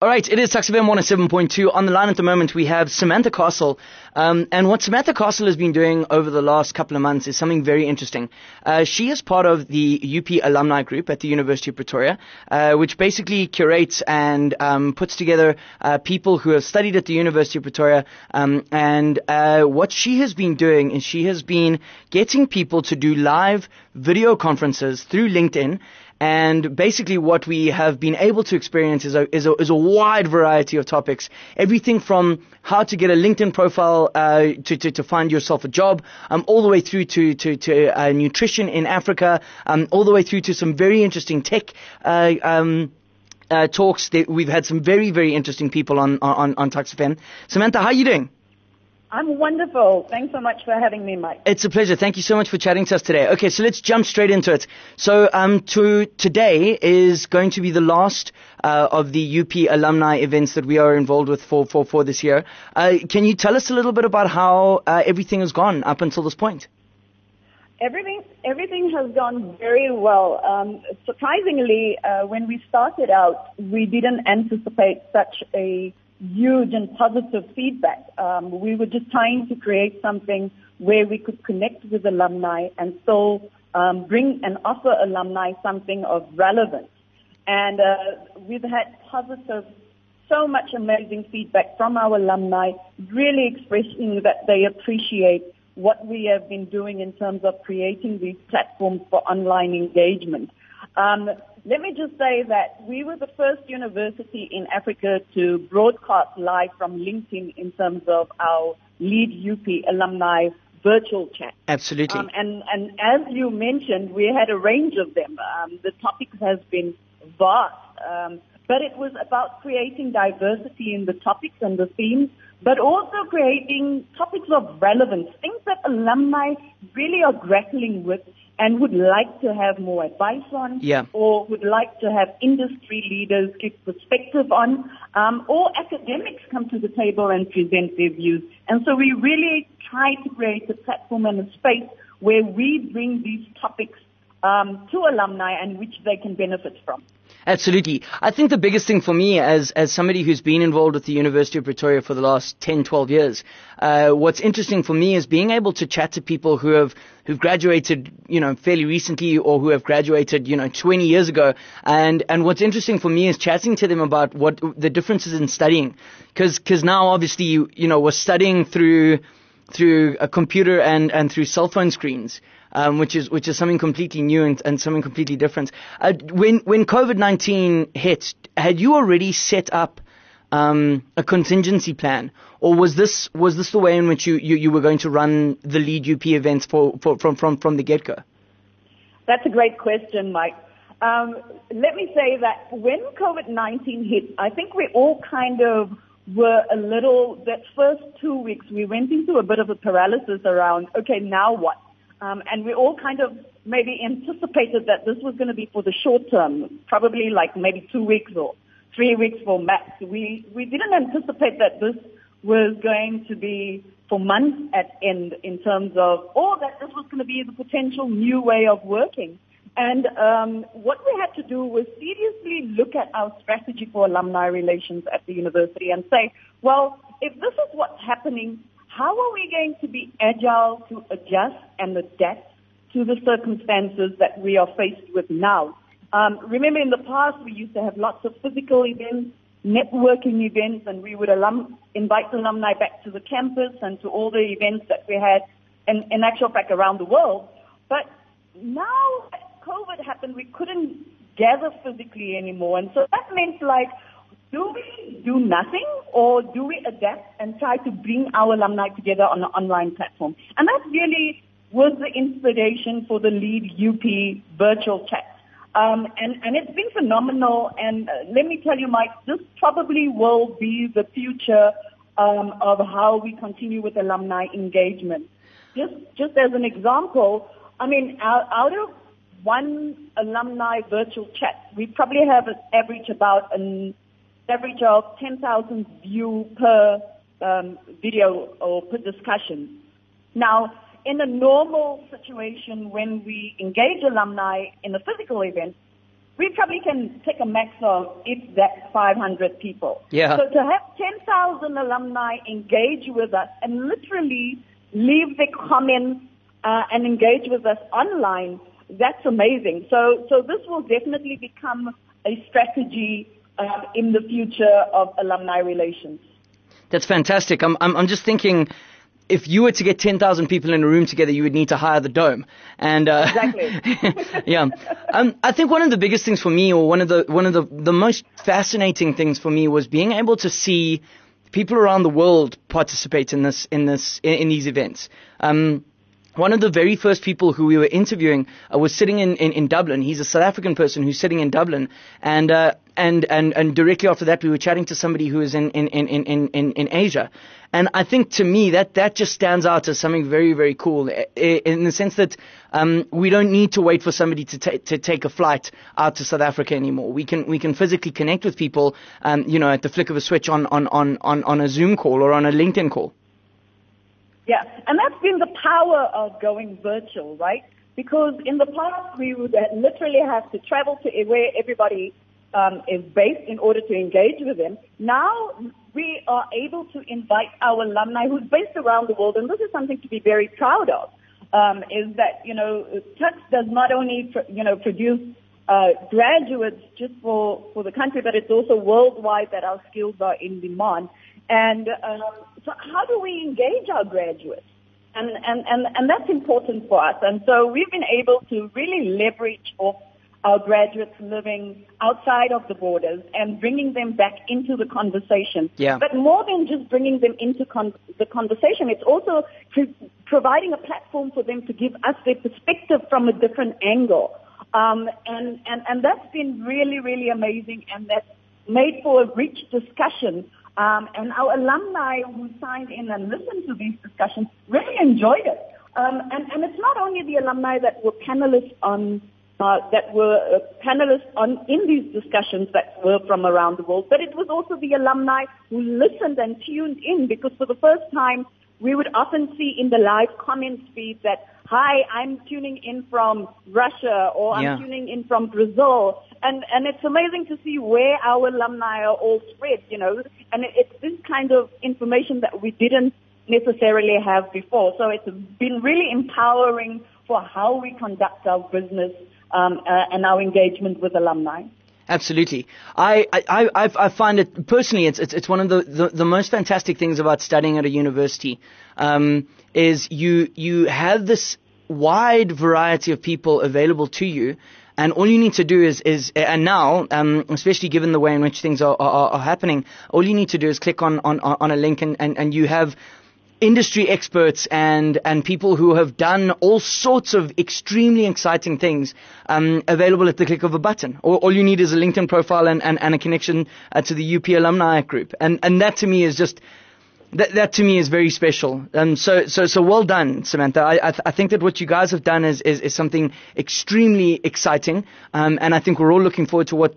right, it is Tuks FM 107.2. On the line at the moment, we have Samantha Castle. And what Samantha Castle has been doing over the last couple of months is something very interesting. She is part of the UP alumni group at the University of Pretoria, which basically curates and puts together people who have studied at the University of Pretoria. And what she has been doing is she has been getting people to do live video conferences through LinkedIn. And basically what we have been able to experience is a wide variety of topics. Everything from how to get a LinkedIn profile to find yourself a job, all the way through to nutrition in Africa, all the way through to some very interesting tech talks. We've had some very, very interesting people on Tuks FM. Samantha, how are you doing? I'm wonderful. Thanks so much for having me, Mike. It's a pleasure. Thank you so much for chatting to us today. Okay, so let's jump straight into it. So today is going to be the last of the UP alumni events that we are involved with for this year. Can you tell us a little bit about how everything has gone up until this point? Everything has gone very well. Surprisingly, when we started out, we didn't anticipate such a huge and positive feedback. We were just trying to create something where we could connect with alumni and still bring and offer alumni something of relevance. And we've had so much amazing feedback from our alumni, really expressing that they appreciate what we have been doing in terms of creating these platforms for online engagement. Let me just say that we were the first university in Africa to broadcast live from LinkedIn in terms of our Lead UP alumni virtual chat. Absolutely. And as you mentioned, we had a range of them. The topic has been vast, but it was about creating diversity in the topics and the themes, but also creating topics of relevance, things that alumni really are grappling with and would like to have more advice on, or would like to have industry leaders give perspective on, or academics come to the table and present their views. And so we really try to create a platform and a space where we bring these topics to alumni and which they can benefit from. Absolutely. I think the biggest thing for me as somebody who's been involved with the University of Pretoria for the last 10, 12 years, what's interesting for me is being able to chat to people who've graduated, fairly recently or who have graduated, 20 years ago. And what's interesting for me is chatting to them about what the differences in studying. Cause now obviously, we're studying through a computer and through cell phone screens. Which is something completely new and something completely different. When COVID-19 hit, had you already set up a contingency plan, or was this the way in which you were going to run the Lead UP events from the get-go? That's a great question, Mike. Let me say that when COVID-19 hit, I think we all kind of were that first 2 weeks, we went into a bit of a paralysis around, okay, now what? And we all kind of maybe anticipated that this was going to be for the short term, probably like maybe 2 weeks or 3 weeks for max. We didn't anticipate that this was going to be for months at end in terms of, or that this was going to be the potential new way of working. And what we had to do was seriously look at our strategy for alumni relations at the university and say, well, if this is what's happening, how are we going to be agile to adjust and adapt to the circumstances that we are faced with now? Remember, in the past, we used to have lots of physical events, networking events, and we would invite alumni back to the campus and to all the events that we had, in actual fact, around the world. But now that COVID happened, we couldn't gather physically anymore. And so that meant, do we do nothing, or do we adapt and try to bring our alumni together on an online platform? And that really was the inspiration for the Lead UP virtual chat. And it's been phenomenal. And let me tell you, Mike, this probably will be the future of how we continue with alumni engagement. Just as an example, I mean, out of one alumni virtual chat, we probably have an average of 10,000 views per video or per discussion. Now, in a normal situation, when we engage alumni in a physical event, we probably can take a max of, if that, 500 people. Yeah. So to have 10,000 alumni engage with us and literally leave their comments and engage with us online, that's amazing. So this will definitely become a strategy in the future of alumni relations. That's fantastic. I'm just thinking, if you were to get 10,000 people in a room together, you would need to hire the Dome. And exactly. Yeah. I think one of the biggest things for me, or one of the most fascinating things for me, was being able to see people around the world participate in these events. One of the very first people who we were interviewing was sitting in Dublin. He's a South African person who's sitting in Dublin, and directly after that, we were chatting to somebody who is in Asia. And I think, to me, that just stands out as something very, very cool, in the sense that we don't need to wait for somebody to take a flight out to South Africa anymore. We can physically connect with people, at the flick of a switch on a Zoom call or on a LinkedIn call. Yeah, and that's been the power of going virtual, right? Because in the past, we would literally have to travel to where everybody is based in order to engage with them. Now we are able to invite our alumni who's based around the world, and this is something to be very proud of, is that, Tuks does not only, produce graduates just for the country, but it's also worldwide that our skills are in demand. And so how do we engage our graduates? And that's important for us. And so we've been able to really leverage off our graduates living outside of the borders and bringing them back into the conversation. Yeah. But more than just bringing them into the conversation, it's also providing a platform for them to give us their perspective from a different angle. And that's been really, really amazing, and that's made for a rich discussion. And our alumni who signed in and listened to these discussions really enjoyed it. And it's not only the alumni that were panelists in these discussions that were from around the world, but it was also the alumni who listened and tuned in, because for the first time we would often see in the live comments feed that, "Hi, I'm tuning in from Russia," or "I'm tuning in from Brazil." And it's amazing to see where our alumni are all spread, and it's this kind of information that we didn't necessarily have before. So it's been really empowering for how we conduct our business and our engagement with alumni. Absolutely. I find it personally, it's one of the most fantastic things about studying at a university, is you have this wide variety of people available to you, and all you need to do is and now, especially given the way in which things are happening, all you need to do is click on a link, and you have industry experts and people who have done all sorts of extremely exciting things available at the click of a button. All you need is a LinkedIn profile and a connection to the UP alumni group, and that to me is just that to me is very special. So well done, Samantha. I think that what you guys have done is something extremely exciting, and I think we're all looking forward to what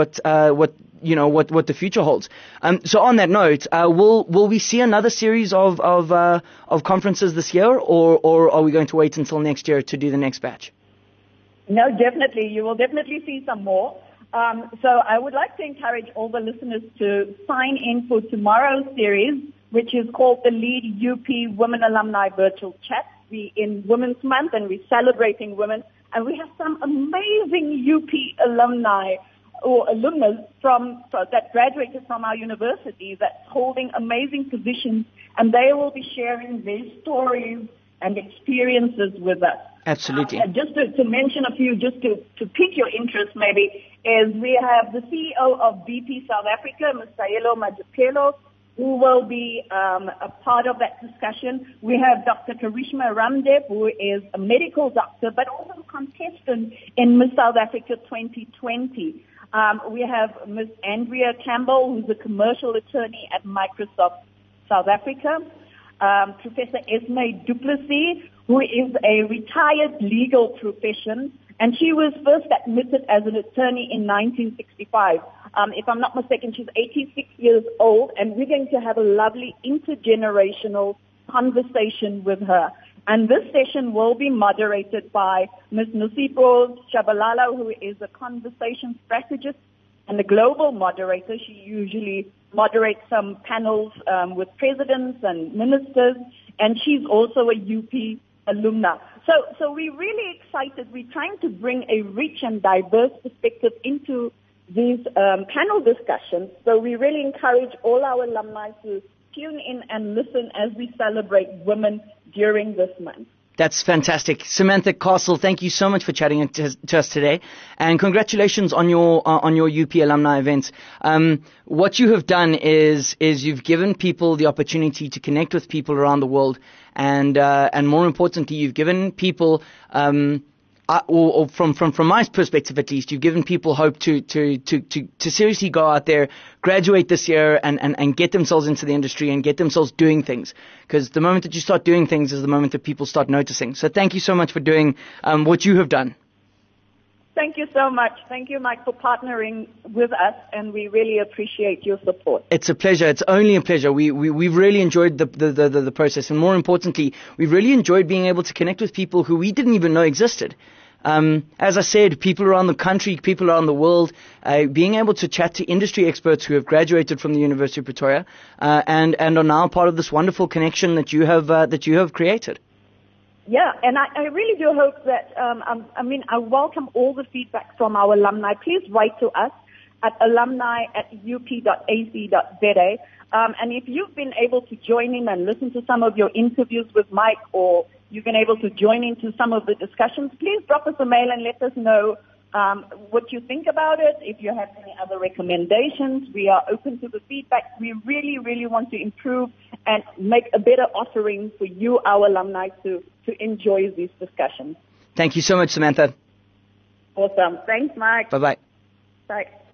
the future holds. So on that note, will we see another series of conferences this year, or are we going to wait until next year to do the next batch? No, definitely. You will definitely see some more. So I would like to encourage all the listeners to sign in for tomorrow's series, which is called the Lead UP Women Alumni Virtual Chat. We're in Women's Month, and we're celebrating women, and we have some amazing UP alumni or alumnus that graduated from our university that's holding amazing positions, and they will be sharing their stories and experiences with us. Absolutely. Just to mention a few, just to pique your interest maybe, is we have the CEO of BP South Africa, Ms. Sayelo Majapelo, who will be a part of that discussion. We have Dr. Karishma Ramdev, who is a medical doctor, but also a contestant in Miss South Africa 2020. We have Ms. Andrea Campbell, who's a commercial attorney at Microsoft South Africa. Professor Esme Duplessis, who is a retired legal profession, and she was first admitted as an attorney in 1965. If I'm not mistaken, she's 86 years old, and we're going to have a lovely intergenerational conversation with her. And this session will be moderated by Ms. Nosipho Shabalala, who is a conversation strategist and a global moderator. She usually moderates some panels with presidents and ministers, and she's also a UP alumna. So we're really excited. We're trying to bring a rich and diverse perspective into these panel discussions. So we really encourage all our alumni to tune in and listen as we celebrate women during this month. That's fantastic. Samantha Castle, thank you so much for chatting to us today, and congratulations on your UP alumni event. What you have done is you've given people the opportunity to connect with people around the world, and more importantly, you've given people or from my perspective at least, you've given people hope to seriously go out there, graduate this year, and get themselves into the industry and get themselves doing things. Because the moment that you start doing things is the moment that people start noticing. So thank you so much for doing what you have done. Thank you so much. Thank you, Mike, for partnering with us, and we really appreciate your support. It's a pleasure. It's only a pleasure. We've really enjoyed the process, and more importantly, we've really enjoyed being able to connect with people who we didn't even know existed. As I said, people around the country, people around the world, being able to chat to industry experts who have graduated from the University of Pretoria, and are now part of this wonderful connection that you have created. Yeah, and I really do hope that, I welcome all the feedback from our alumni. Please write to us at alumni@up.ac.za. And if you've been able to join in and listen to some of your interviews with Mike, or you've been able to join into some of the discussions, please drop us a mail and let us know what you think about it. If you have any other recommendations, we are open to the feedback. We really, really want to improve and make a better offering for you, our alumni, to enjoy these discussions. Thank you so much, Samantha. Awesome. Thanks, Mike. Bye-bye. Bye.